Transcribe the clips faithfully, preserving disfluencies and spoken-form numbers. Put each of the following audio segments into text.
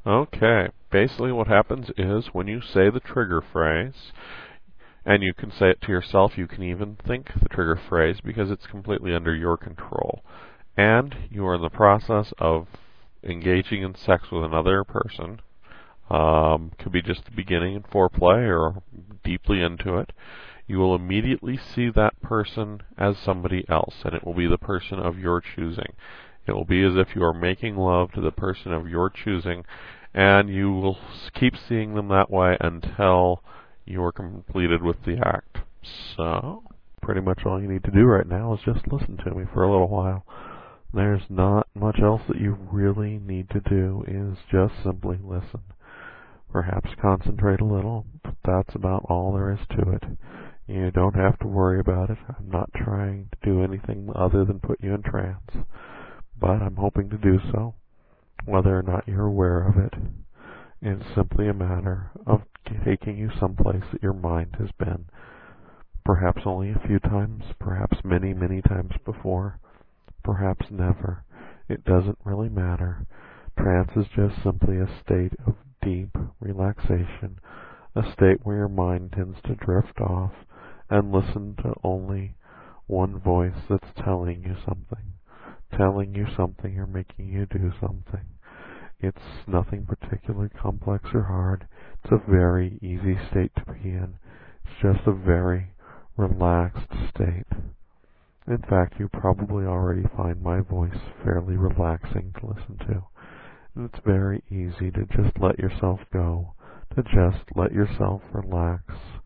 Okay, basically what happens is when you say the trigger phrase, and you can say it to yourself, you can even think the trigger phrase because it's completely under your control, and you are in the process of engaging in sex with another person. Um, could be just the beginning in foreplay or deeply into it. You will immediately see that person as somebody else, and it will be the person of your choosing. It will be as if you are making love to the person of your choosing, and you will keep seeing them that way until you are completed with the act. So, pretty much all you need to do right now is just listen to me for a little while. There's not much else that you really need to do, is just simply listen. Perhaps concentrate a little, but that's about all there is to it. You don't have to worry about it. I'm not trying to do anything other than put you in trance, but I'm hoping to do so. Whether or not you're aware of it, it's simply a matter of taking you someplace that your mind has been, perhaps only a few times, perhaps many, many times before, perhaps never. It doesn't really matter. Trance is just simply a state of deep relaxation, a state where your mind tends to drift off and listen to only one voice that's telling you something, telling you something or making you do something. It's nothing particularly complex or hard. It's a very easy state to be in. It's just a very relaxed state. In fact, you probably already find my voice fairly relaxing to listen to. And it's very easy to just let yourself go, to just let yourself relax.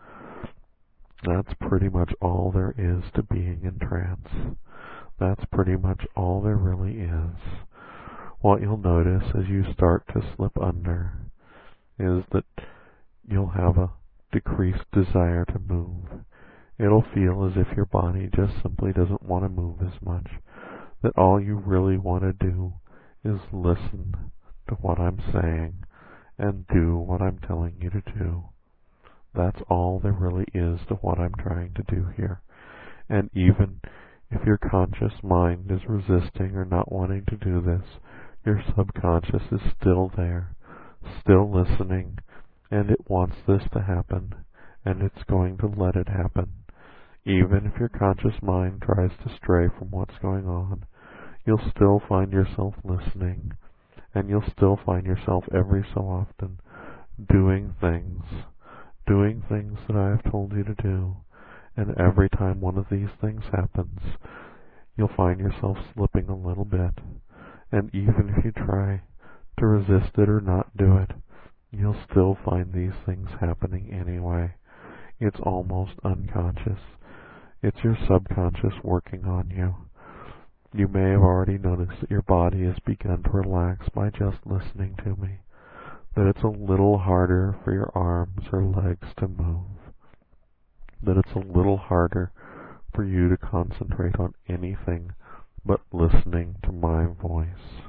That's pretty much all there is to being in trance. That's pretty much all there really is. What you'll notice as you start to slip under is that you'll have a decreased desire to move. It'll feel as if your body just simply doesn't want to move as much, that all you really want to do is listen to what I'm saying and do what I'm telling you to do. That's all there really is to what I'm trying to do here. And even if your conscious mind is resisting or not wanting to do this, your subconscious is still there, still listening, and it wants this to happen, and it's going to let it happen. Even if your conscious mind tries to stray from what's going on, you'll still find yourself listening, and you'll still find yourself every so often doing things, doing things that I have told you to do. And every time one of these things happens, you'll find yourself slipping a little bit. And even if you try to resist it or not do it, you'll still find these things happening anyway. It's almost unconscious. It's your subconscious working on you. You may have already noticed that your body has begun to relax by just listening to me, that it's a little harder for your arms or legs to move, that it's a little harder for you to concentrate on anything but listening to my voice.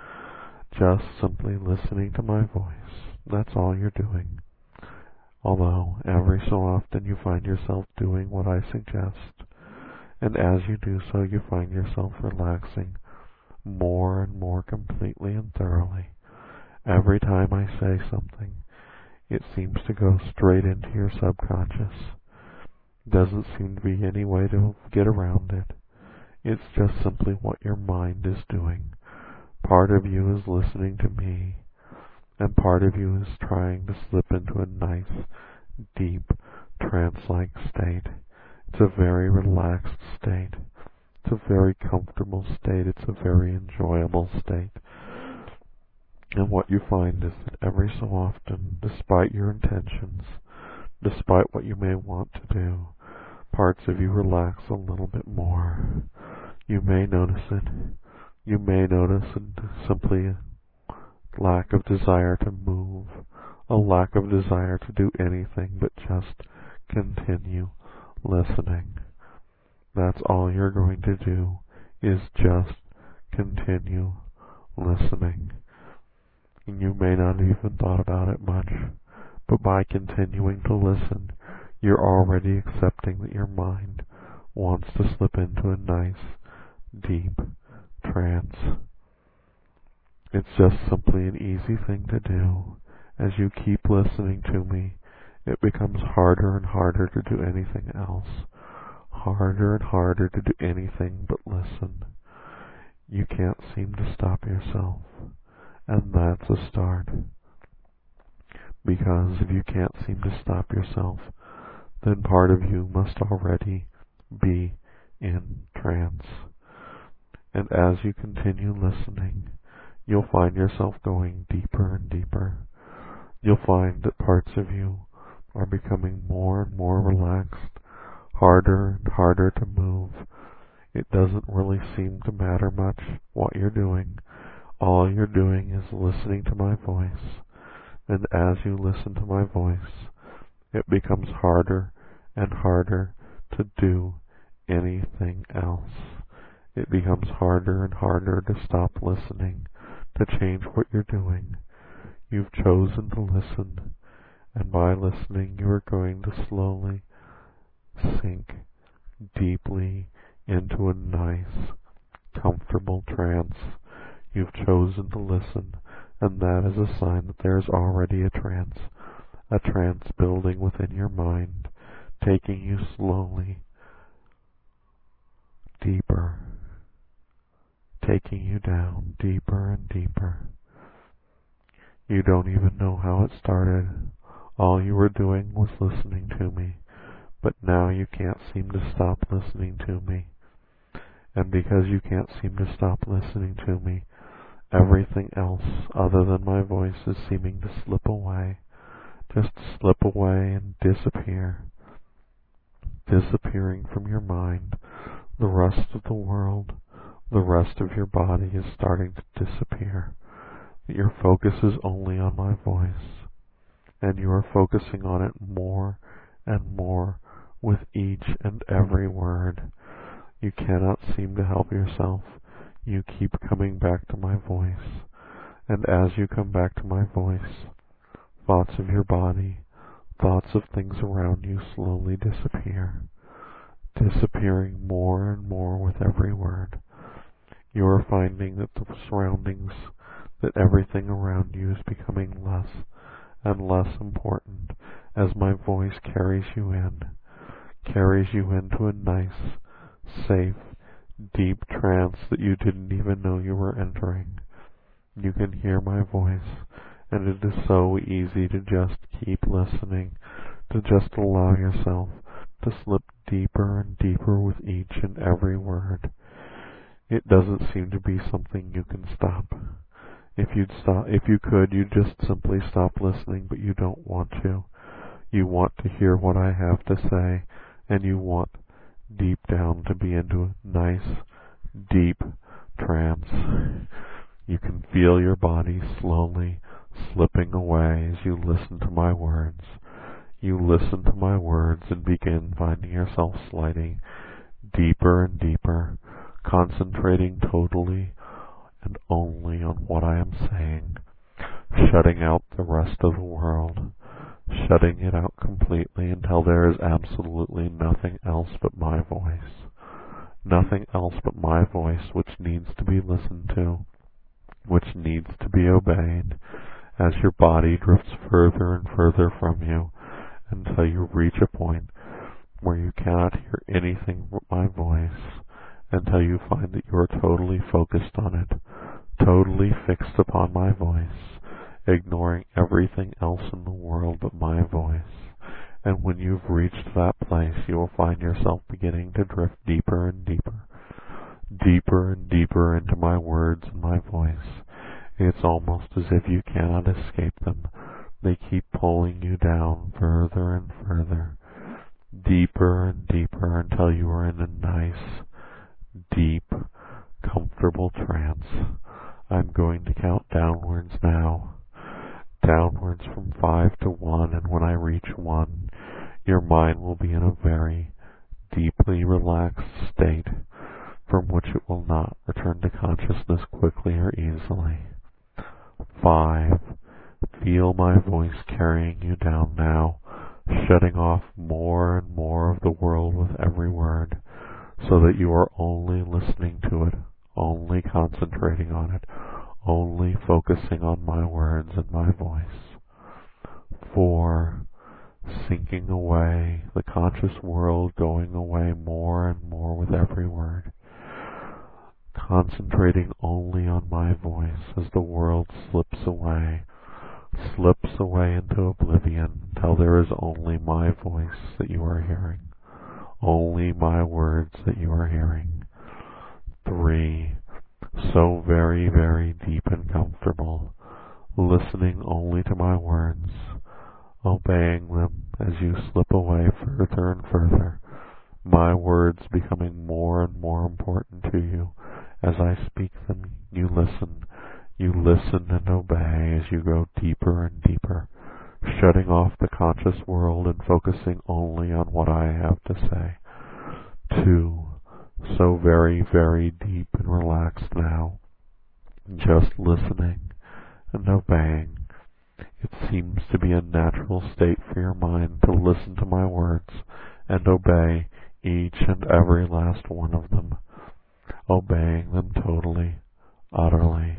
Just simply listening to my voice. That's all you're doing. Although every so often you find yourself doing what I suggest, and as you do so you find yourself relaxing more and more completely and thoroughly. Every time I say something, it seems to go straight into your subconscious. Doesn't seem to be any way to get around it. It's just simply what your mind is doing. Part of you is listening to me, and part of you is trying to slip into a nice, deep, trance-like state. It's a very relaxed state. It's a very comfortable state. It's a very enjoyable state. And what you find is that every so often, despite your intentions, despite what you may want to do, parts of you relax a little bit more. You may notice it. You may notice a simply a lack of desire to move, a lack of desire to do anything but just continue listening. That's all you're going to do, is just continue listening. And you may not have even thought about it much, but by continuing to listen, you're already accepting that your mind wants to slip into a nice, deep trance. It's just simply an easy thing to do. As you keep listening to me, it becomes harder and harder to do anything else. Harder and harder to do anything but listen. You can't seem to stop yourself. And that's a start. Because if you can't seem to stop yourself, then part of you must already be in trance. And as you continue listening, you'll find yourself going deeper and deeper. You'll find that parts of you are becoming more and more relaxed, harder and harder to move. It doesn't really seem to matter much what you're doing. All you're doing is listening to my voice. And as you listen to my voice, it becomes harder and harder to do anything else. It becomes harder and harder to stop listening, to change what you're doing. You've chosen to listen, and by listening you are going to slowly sink deeply into a nice, comfortable trance. You've chosen to listen, and that is a sign that there is already a trance, a trance building within your mind, taking you slowly deeper, taking you down deeper and deeper. You don't even know how it started. All you were doing was listening to me, but now you can't seem to stop listening to me. And because you can't seem to stop listening to me, everything else other than my voice is seeming to slip away, just slip away and disappear. Disappearing from your mind, the rest of the world, the rest of your body is starting to disappear. Your focus is only on my voice, and you are focusing on it more and more with each and every word. You cannot seem to help yourself. You keep coming back to my voice, and as you come back to my voice, thoughts of your body, thoughts of things around you slowly disappear, disappearing more and more with every word. You are finding that the surroundings, that everything around you is becoming less and less important as my voice carries you in, carries you into a nice, safe, deep trance that you didn't even know you were entering. You can hear my voice, and it is so easy to just keep listening, to just allow yourself to slip deeper and deeper with each and every word. It doesn't seem to be something you can stop. If you'd stop, if you could, you'd just simply stop listening, but you don't want to. You want to hear what I have to say, and you want deep down to be into a nice, deep trance. You can feel your body slowly slipping away as you listen to my words. You listen to my words and begin finding yourself sliding deeper and deeper, concentrating totally and only on what I am saying, shutting out the rest of the world, shutting it out completely until there is absolutely nothing else but my voice. Nothing else but my voice which needs to be listened to, which needs to be obeyed, as your body drifts further and further from you until you reach a point where you cannot hear anything but my voice, until you find that you are totally focused on it, totally fixed upon my voice, ignoring everything else in the world but my voice. And when you've reached that place, you will find yourself beginning to drift deeper and deeper, deeper and deeper into my words and my voice. It's almost as if you cannot escape them. They keep pulling you down further and further, deeper and deeper, until you are in a nice, deep, comfortable trance. I'm going to count downwards now, downwards from five to one, and when I reach one, your mind will be in a very deeply relaxed state from which it will not return to consciousness quickly or easily. Five. Feel my voice carrying you down now, shutting off more and more of the world with every word, so that you are only listening to it, only concentrating on it, only focusing on my words and my voice. Four, sinking away, the conscious world going away more and more with every word. Concentrating only on my voice as the world slips away, slips away into oblivion until there is only my voice that you are hearing, only my words that you are hearing. Three, so very, very deep and comfortable, listening only to my words, obeying them as you slip away further and further, my words becoming more and more important to you. As I speak them, you listen, you listen and obey as you go deeper and deeper, shutting off the conscious world and focusing only on what I have to say. Two, so very, very deep and relaxed now, just listening and obeying. It seems to be a natural state for your mind to listen to my words and obey each and every last one of them, obeying them totally, utterly.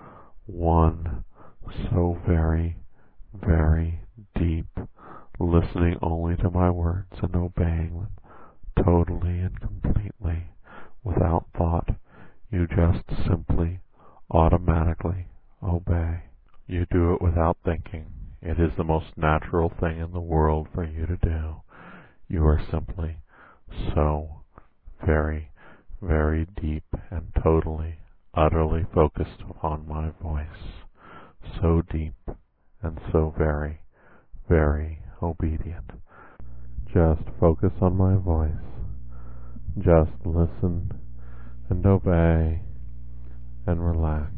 One, so very, very deep, listening only to my words and obeying them totally and completely, without thought. You just simply, automatically obey. You do it without thinking. It is the most natural thing in the world for you to do. You are simply so very, very deep and totally, utterly focused upon my voice. So deep and so very, very obedient. Just focus on my voice. Just listen and obey and relax.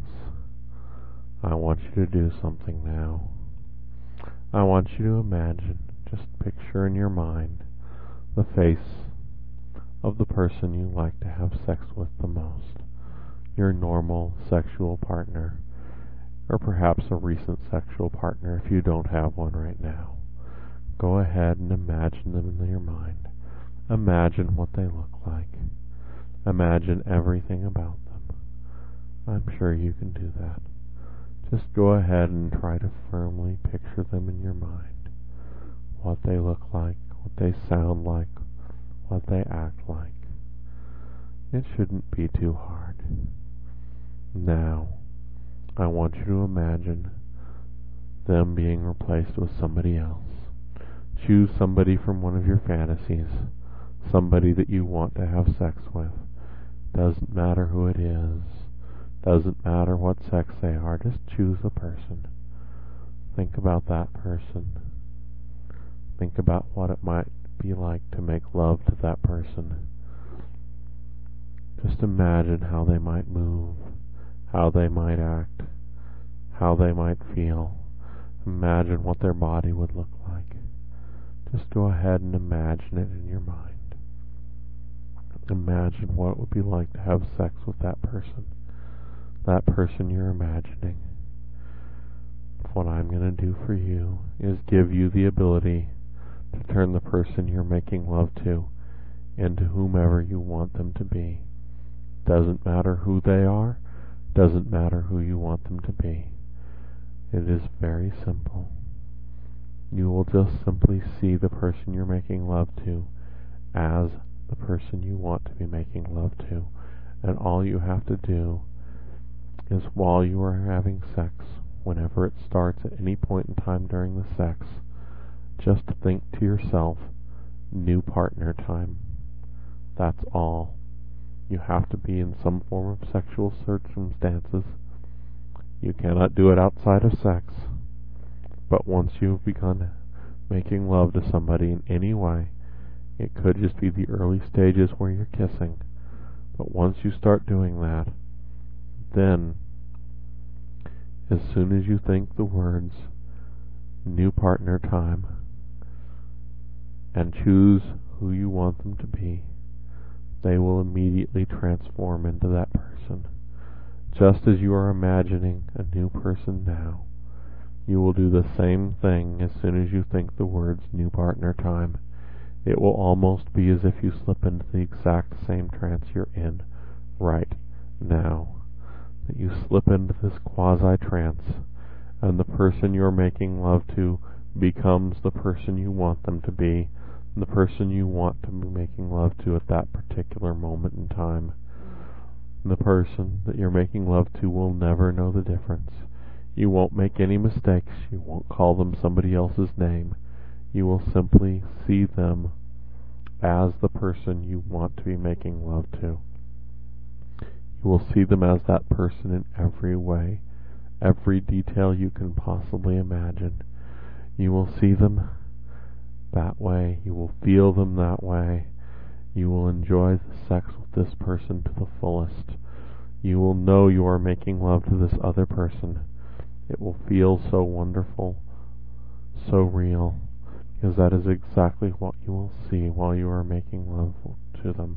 I want you to do something now. I want you to imagine, just picture in your mind, the face of the person you like to have sex with the most, your normal sexual partner, or perhaps a recent sexual partner if you don't have one right now. Go ahead and imagine them in your mind. Imagine what they look like. Imagine everything about them. I'm sure you can do that. Just go ahead and try to firmly picture them in your mind. What they look like, what they sound like, what they act like. It shouldn't be too hard. Now, I want you to imagine them being replaced with somebody else. Choose somebody from one of your fantasies, somebody that you want to have sex with. Doesn't matter who it is. Doesn't matter what sex they are. Just choose a person. Think about that person. Think about what it might be like to make love to that person. Just imagine how they might move, how they might act, how they might feel. Imagine what their body would look like. Just go ahead and imagine it in your mind. Imagine what it would be like to have sex with that person. That person you're imagining. What I'm going to do for you is give you the ability to turn the person you're making love to into whomever you want them to be. Doesn't matter who they are, doesn't matter who you want them to be. It is very simple. You will just simply see the person you're making love to as the person you want to be making love to, and all you have to do is while you are having sex, whenever it starts at any point in time during the sex, just think to yourself, new partner time. That's all. You have to be in some form of sexual circumstances. You cannot do it outside of sex. But once you've begun making love to somebody in any way, it could just be the early stages where you're kissing. But once you start doing that, then, as soon as you think the words, new partner time, and choose who you want them to be, they will immediately transform into that person. Just as you are imagining a new person now, you will do the same thing as soon as you think the words new partner time. It will almost be as if you slip into the exact same trance you're in right now. that you slip into this quasi-trance, and the person you're making love to becomes the person you want them to be, and the person you want to be making love to at that particular moment in time. And the person that you're making love to will never know the difference. You won't make any mistakes. You won't call them somebody else's name. You will simply see them as the person you want to be making love to. You will see them as that person in every way, every detail you can possibly imagine. You will see them that way. You will feel them that way. You will enjoy the sex with this person to the fullest. You will know you are making love to this other person. It will feel so wonderful, so real, because that is exactly what you will see while you are making love to them.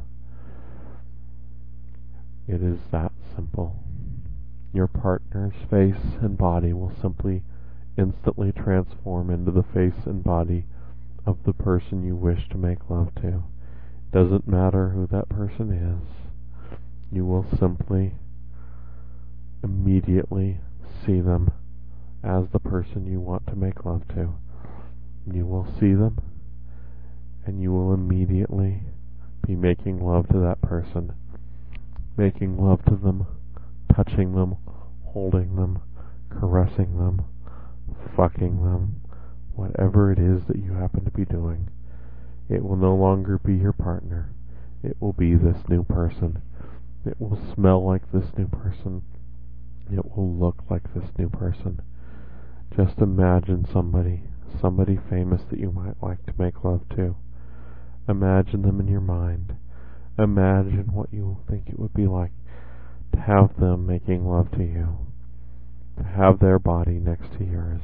It is that simple. Your partner's face and body will simply instantly transform into the face and body of the person you wish to make love to. It doesn't matter who that person is. You will simply immediately see them as the person you want to make love to. You will see them, and you will immediately be making love to that person, making love to them, touching them, holding them, caressing them, fucking them, whatever it is that you happen to be doing. It will no longer be your partner. It will be this new person. It will smell like this new person. It will look like this new person. Just imagine somebody, somebody famous that you might like to make love to. Imagine them in your mind. Imagine what you think it would be like to have them making love to you, to have their body next to yours.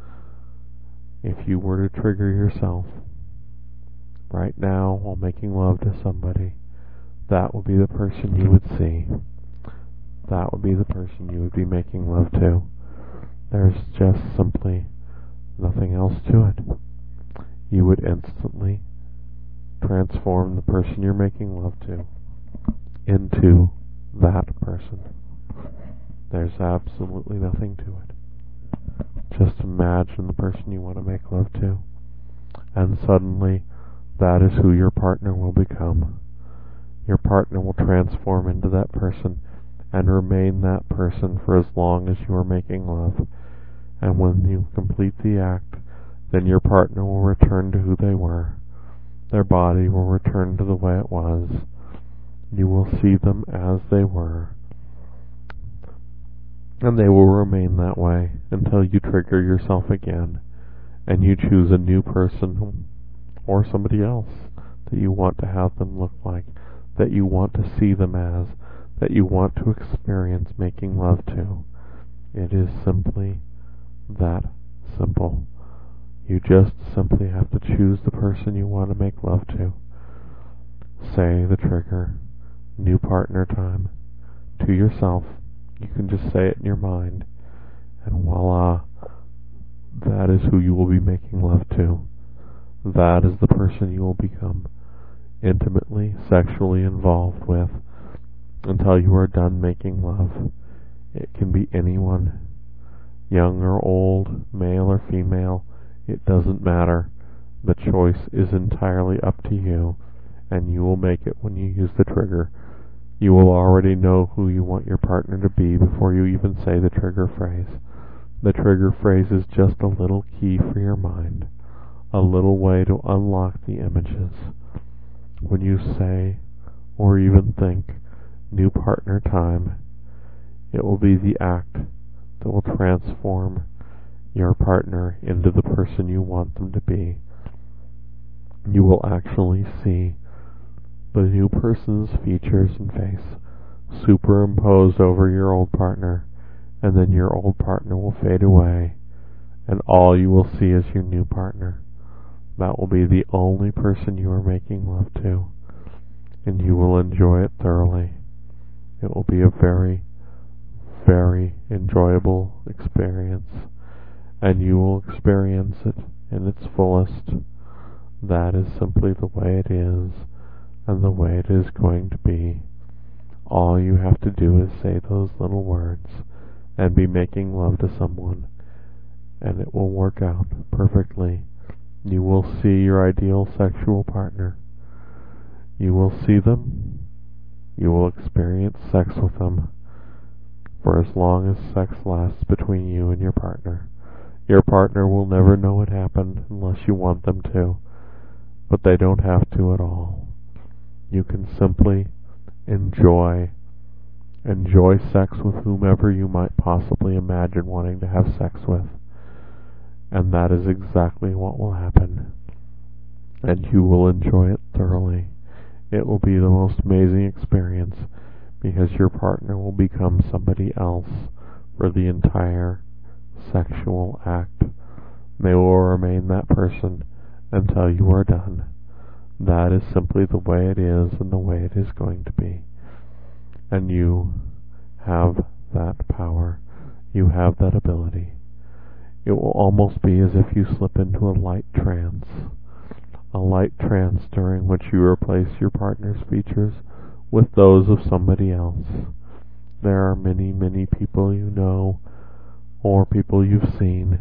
If you were to trigger yourself right now while making love to somebody, that would be the person you would see. That would be the person you would be making love to. There's just simply nothing else to it. You would instantly transform the person you're making love to into that person. There's absolutely nothing to it. Just imagine the person you want to make love to, and suddenly that is who your partner will become. Your partner will transform into that person and remain that person for as long as you are making love. And when you complete the act, then your partner will return to who they were. Their body will return to the way it was. You will see them as they were. And they will remain that way until you trigger yourself again and you choose a new person or somebody else that you want to have them look like, that you want to see them as, that you want to experience making love to. It is simply that simple. You just simply have to choose the person you want to make love to. Say the trigger, new partner time, to yourself. You can just say it in your mind, and voila, that is who you will be making love to. That is the person you will become intimately, sexually involved with until you are done making love. It can be anyone, young or old, male or female. It doesn't matter. The choice is entirely up to you, and you will make it when you use the trigger. You will already know who you want your partner to be before you even say the trigger phrase. The trigger phrase is just a little key for your mind, a little way to unlock the images. When you say, or even think, new partner time, it will be the act that will transform your partner into the person you want them to be. You will actually see the new person's features and face superimposed over your old partner, and then your old partner will fade away, and all you will see is your new partner. That will be the only person you are making love to, and you will enjoy it thoroughly. It will be a very, very enjoyable experience, and you will experience it in its fullest. That is simply the way it is, and the way it is going to be. All you have to do is say those little words and be making love to someone, and it will work out perfectly. You will see your ideal sexual partner. You will see them. You will experience sex with them for as long as sex lasts between you and your partner. Your partner will never know it happened unless you want them to, but they don't have to at all. You can simply enjoy enjoy sex with whomever you might possibly imagine wanting to have sex with, and that is exactly what will happen, and you will enjoy it thoroughly. It will be the most amazing experience because your partner will become somebody else for the entire sexual act. They will remain that person until you are done. That is simply the way it is and the way it is going to be. And you have that power. You have that ability. It will almost be as if you slip into a light trance. A light trance during which you replace your partner's features with those of somebody else. There are many, many people you know or people you've seen,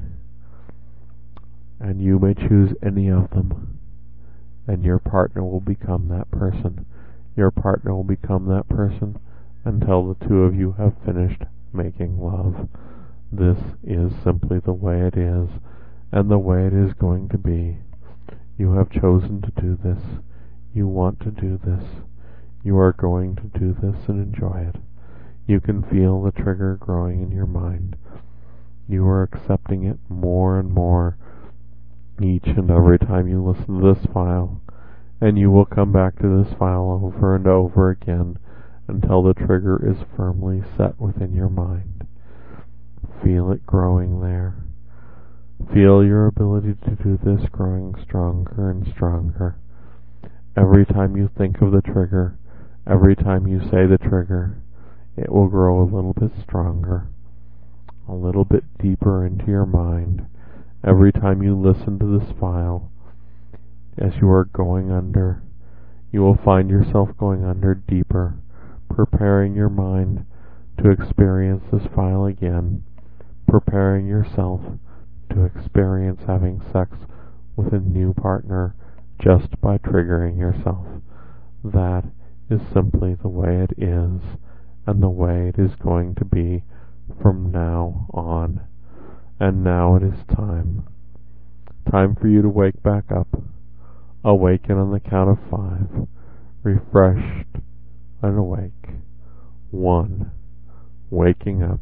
and you may choose any of them, and your partner will become that person. Your partner will become that person until the two of you have finished making love. This is simply the way it is, and the way it is going to be. You have chosen to do this. You want to do this. You are going to do this and enjoy it. You can feel the trigger growing in your mind. You are accepting it more and more each and every time you listen to this file, and you will come back to this file over and over again until the trigger is firmly set within your mind. Feel it growing there. Feel your ability to do this growing stronger and stronger. Every time you think of the trigger, every time you say the trigger, it will grow a little bit stronger, a little bit deeper into your mind. Every time you listen to this file, as you are going under, you will find yourself going under deeper, preparing your mind to experience this file again, preparing yourself to experience having sex with a new partner just by triggering yourself. That is simply the way it is, and the way it is going to be from now on. And now it is time. Time for you to wake back up. Awaken on the count of five. Refreshed and awake. One. Waking up.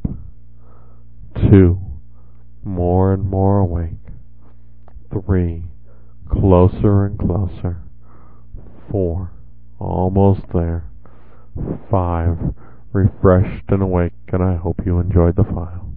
Two. More and more awake. Three. Closer and closer. Four. Almost there. Five. Refreshed and awake, and I hope you enjoyed the file.